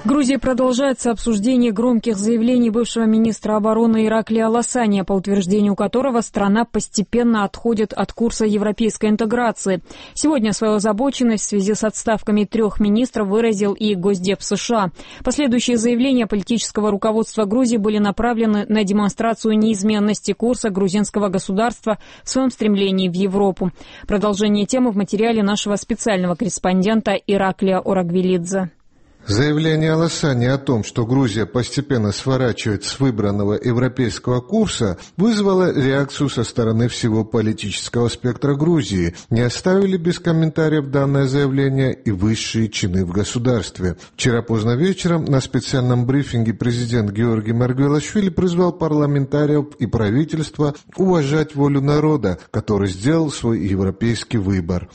В Грузии продолжается обсуждение громких заявлений бывшего министра обороны Ираклия Аласания, по утверждению которого страна постепенно отходит от курса европейской интеграции. Сегодня свою озабоченность в связи с отставками 3 министров выразил и Госдеп США. Последующие заявления политического руководства Грузии были направлены на демонстрацию неизменности курса грузинского государства в своем стремлении в Европу. Продолжение темы в материале нашего специального корреспондента Ираклия Орагвелидзе. Заявление Аласани о том, что Грузия постепенно сворачивает с выбранного европейского курса, вызвало реакцию со стороны всего политического спектра Грузии. Не оставили без комментариев данное заявление и высшие чины в государстве. Вчера поздно вечером на специальном брифинге президент Георгий Маргвелашвили призвал парламентариев и правительство уважать волю народа, который сделал свой европейский выбор.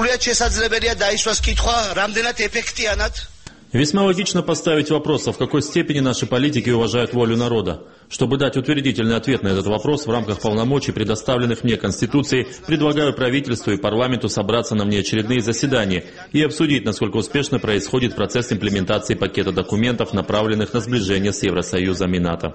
Весьма логично поставить вопрос, в какой степени наши политики уважают волю народа. Чтобы дать утвердительный ответ на этот вопрос в рамках полномочий, предоставленных мне Конституцией, предлагаю правительству и парламенту собраться на внеочередные заседания и обсудить, насколько успешно происходит процесс имплементации пакета документов, направленных на сближение с Евросоюзом и НАТО.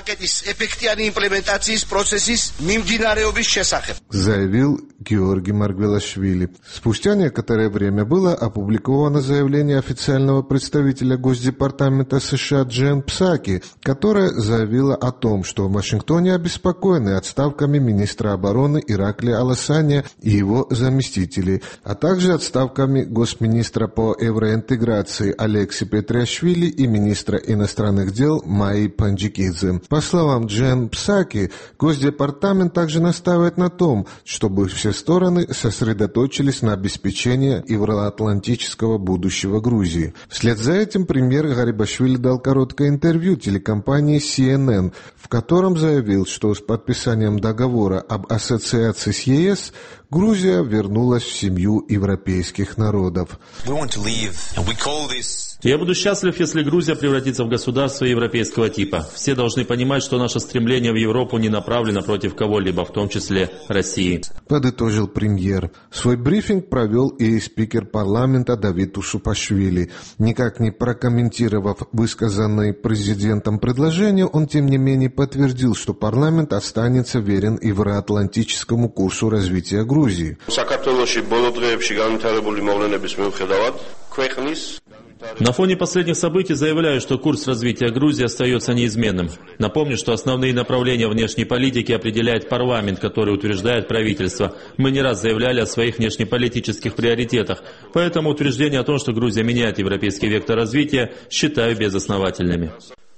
Заявил Георгий Маргвелашвили. Спустя некоторое время было опубликовано заявление официального представителя Госдепартамента США Джен Псаки, которая заявила о том, что в Вашингтоне обеспокоены отставками министра обороны Ираклия Аласания и его заместителей, а также отставками госминистра по евроинтеграции Алекси Петриашвили и министра иностранных дел Майи Панджикидзе. По словам Джен Псаки, Госдепартамент также настаивает на том, чтобы все стороны сосредоточились на обеспечении евроатлантического будущего Грузии. Вслед за этим премьер Гарибашвили дал короткое интервью телекомпании CNN, в котором заявил, что с подписанием договора об ассоциации с ЕС Грузия вернулась в семью европейских народов. Я буду счастлив, если Грузия превратится в государство европейского типа. Все должны понимать, что наше стремление в Европу не направлено против кого-либо, в том числе России. Подытожил премьер. Свой брифинг провел и спикер парламента Давид Усупашвили. Никак не прокомментировав высказанное президентом предложение, он тем не менее подтвердил, что парламент останется верен евроатлантическому курсу развития Грузии. На фоне последних событий заявляю, что курс развития Грузии остается неизменным. Напомню, что основные направления внешней политики определяет парламент, который утверждает правительство. Мы не раз заявляли о своих внешнеполитических приоритетах, поэтому утверждение о том, что Грузия меняет европейский вектор развития, считаю безосновательными.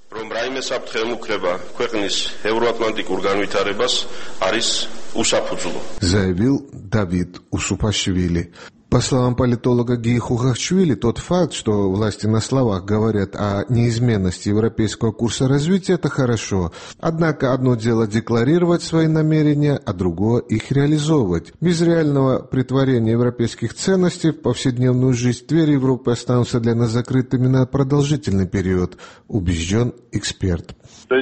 Заявил Давид Усупашвили. По словам политолога Гии Хухашвили, тот факт, что власти на словах говорят о неизменности европейского курса развития, это хорошо. Однако одно дело декларировать свои намерения, а другое их реализовывать. Без реального претворения европейских ценностей в повседневную жизнь двери Европы останутся для нас закрытыми на продолжительный период, убежден эксперт.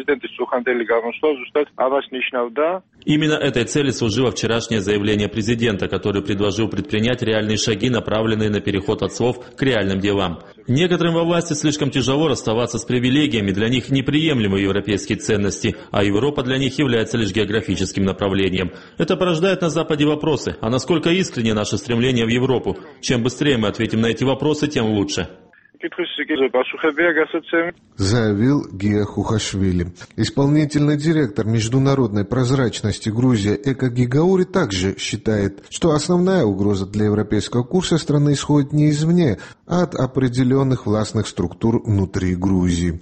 Именно этой цели служило вчерашнее заявление президента, который предложил предпринять реальные шаги, направленные на переход от слов к реальным делам. Некоторым во власти слишком тяжело расставаться с привилегиями, для них неприемлемы европейские ценности, а Европа для них является лишь географическим направлением. Это порождает на Западе вопросы, а насколько искренне наше стремление в Европу? Чем быстрее мы ответим на эти вопросы, тем лучше. Заявил Гия Хухашвили. Исполнительный директор международной прозрачности Грузия Эко Гигаури также считает, что основная угроза для европейского курса страны исходит не извне, а от определенных властных структур внутри Грузии.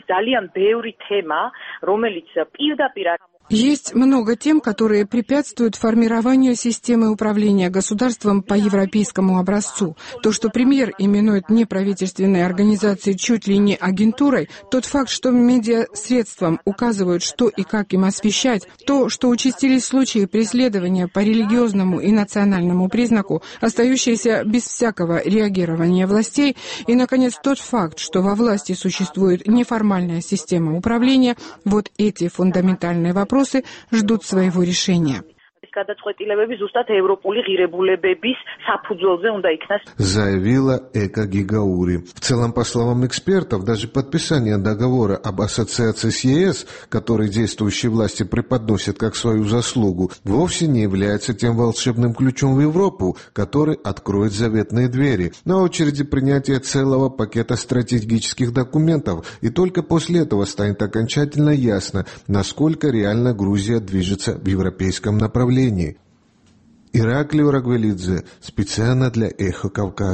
Есть много тем, которые препятствуют формированию системы управления государством по европейскому образцу. То, что премьер именует неправительственные организации чуть ли не агентурой, тот факт, что медиасредствам указывают, что и как им освещать, то, что участились случаи преследования по религиозному и национальному признаку, остающиеся без всякого реагирования властей, и, наконец, тот факт, что во власти существует неформальная система управления, вот эти фундаментальные вопросы ждут своего решения. заявила Эка Гигаури. В целом, по словам экспертов, даже подписание договора об ассоциации с ЕС, который действующие власти преподносят как свою заслугу, вовсе не является тем волшебным ключом в Европу, который откроет заветные двери. На очереди принятие целого пакета стратегических документов, и только после этого станет окончательно ясно, насколько реально Грузия движется в европейском направлении. Ираклий Рагвелидзе, специально для Эхо Кавказа.